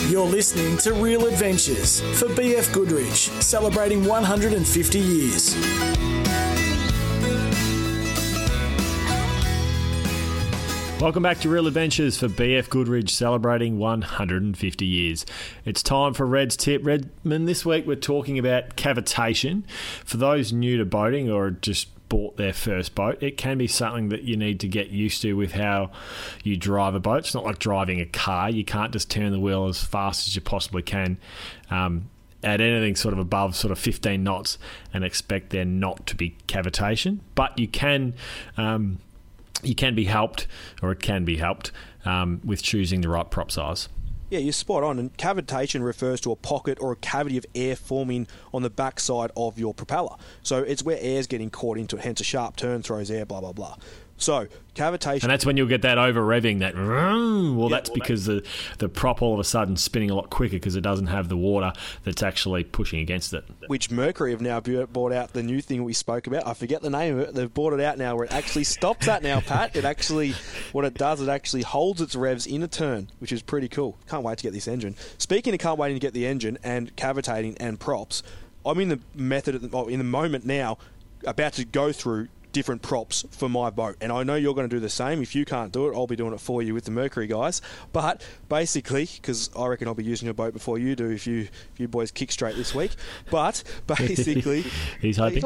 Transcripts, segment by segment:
You're listening to Real Adventures for BF Goodrich, celebrating 150 years. Welcome back to Real Adventures for BF Goodrich, celebrating 150 years. It's time for Red's Tip. Redmond, this week we're talking about cavitation. For those new to boating or just bought their first boat, it can be something that you need to get used to with how you drive a boat. It's not like driving a car. You can't just turn the wheel as fast as you possibly can at anything sort of above sort of 15 knots and expect there not to be cavitation. But you can be helped, or it can be helped, with choosing the right prop size. Yeah, you're spot on. And cavitation refers to a pocket or a cavity of air forming on the backside of your propeller. So it's where air's getting caught into it, hence a sharp turn throws air, blah, blah, blah. So cavitation... And that's when you'll get that over-revving, that's because the prop all of a sudden spinning a lot quicker because it doesn't have the water that's actually pushing against it. Which Mercury have now brought out the new thing we spoke about. I forget the name of it. They've brought it out now where it actually stops that now, Pat. It actually holds its revs in a turn, which is pretty cool. Can't wait to get this engine. Speaking of can't wait to get the engine and cavitating and props, I'm in the moment now about to go through different props for my boat, and I know you're going to do the same. If you can't do it, I'll be doing it for you with the Mercury guys. But basically, because I reckon I'll be using a boat before you do if you boys kick straight this week. But basically, he's hoping.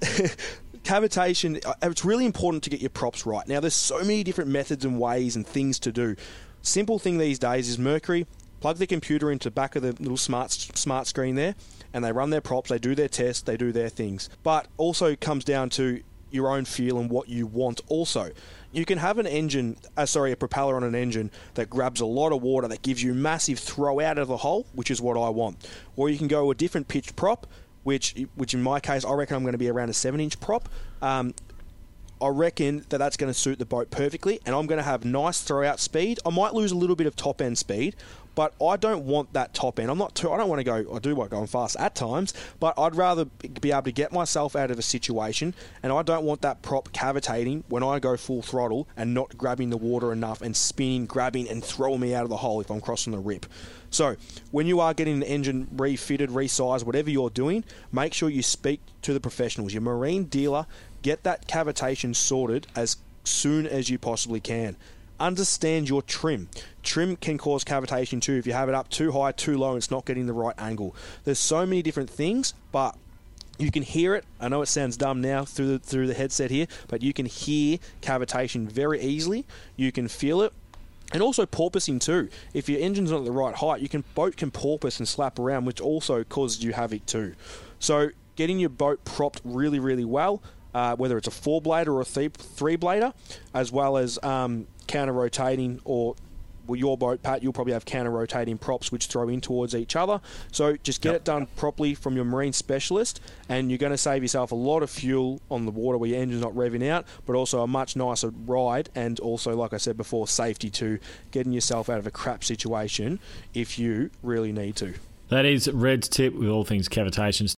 Cavitation, it's really important to get your props right. Now, there's so many different methods and ways and things to do. Simple thing these days is Mercury plug the computer into the back of the little smart screen there, and they run their props, they do their tests, they do their things. But also comes down to your own feel and what you want also. You can have a propeller on an engine that grabs a lot of water that gives you massive throw out of the hole, which is what I want. Or you can go a different pitched prop, which in my case, I reckon I'm going to be around a 7-inch prop. I reckon that's going to suit the boat perfectly, and I'm going to have nice throw out speed. I might lose a little bit of top end speed, but I don't want that top end. I don't want to go, I do like going fast at times, but I'd rather be able to get myself out of a situation, and I don't want that prop cavitating when I go full throttle and not grabbing the water enough and spinning, grabbing, and throwing me out of the hole if I'm crossing the rip. So when you are getting the engine refitted, resized, whatever you're doing, make sure you speak to the professionals. Your marine dealer, get that cavitation sorted as soon as you possibly can. Understand your trim. Trim can cause cavitation too. If you have it up too high, too low, and it's not getting the right angle. There's so many different things, but you can hear it. I know it sounds dumb now through the headset here, but you can hear cavitation very easily. You can feel it. And also porpoising too. If your engine's not at the right height, boat can porpoise and slap around, which also causes you havoc too. So getting your boat propped really, really well, whether it's a 4-blader or a 3-blader, as well as counter-rotating, or your boat, Pat, you'll probably have counter-rotating props which throw in towards each other. So just get it done properly from your marine specialist, and you're going to save yourself a lot of fuel on the water where your engine's not revving out, but also a much nicer ride, and also, like I said before, safety too, getting yourself out of a crap situation if you really need to. That is Red's Tip with all things cavitation.